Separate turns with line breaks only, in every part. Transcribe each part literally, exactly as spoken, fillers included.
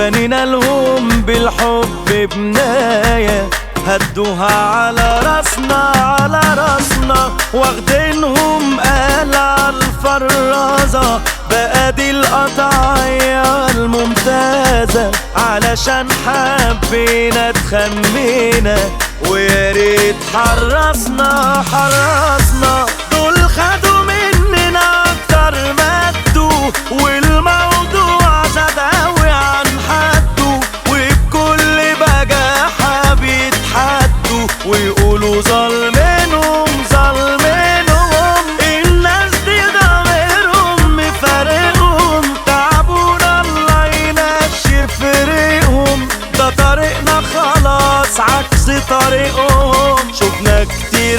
بنينا لهم بالحب بناية، هدوها على راسنا على راسنا، واخدينهم قلع الفرازة. بقى دي القطعية الممتازة علشان حبينا اتخمينا، ويا ريت حرصنا حرصنا. دول خدوا مننا اكتر ما ادوا، والموضوع زاد اوي عن حده، وبكل بجاحة بيتحدوا ويقولوا ظالمينهم ظالمينهم. الناس دي ضميرهم مفارقهم، تعبونا الله ينشر فريقهم. ده طريقنا خلاص عكس طريقهم، شفنا كتير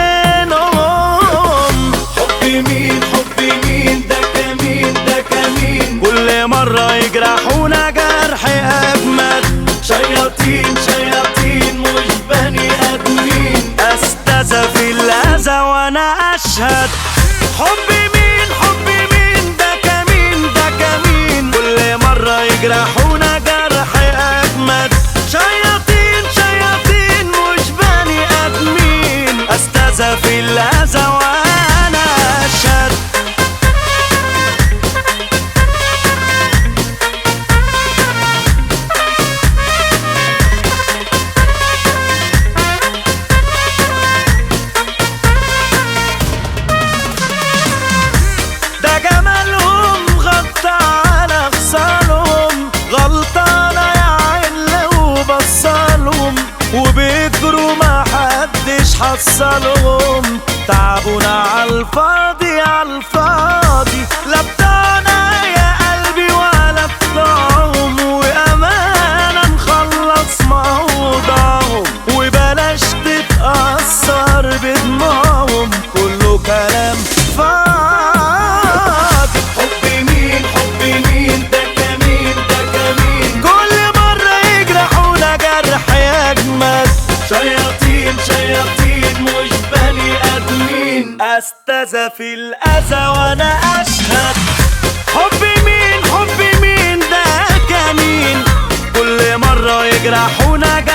منهم.
حب مين حب مين ده كمين ده كمين،
كل مرة يجرحونا جرح أجمد.
شياطين شياطين مش بني آدمين،
أستاذة في الأذى وأنا أشهد. حب مين حب مين ده كمين ده كمين، كل مرة يجرحونا جرح أجمد. شياطين شياطين مش بني آدمين، أستاذة في الأذى وأنا أشهد. ده جمالهم غطى على خصالهم، غلطانة يا عين لو بصالهم، وبيجروا ما حدش حصلهم. تعبونا عالفاضي عالفاضي، لا بتاعنا يا قلبي ولا بتاعهم، وأمانة نخلص موضوعهم، وبلاش تتأثر بدموعهم، كله كلام فاضي.
حب مين حب مين ده كمين ده كمين،
كل مرة يجرحونا جرح يجمد.
شياطين شياطين مش بني آدمين،
أستاذة في الأذى وأنا أشهد. حب مين حب مين ده كمين، كل مرة يجرحونا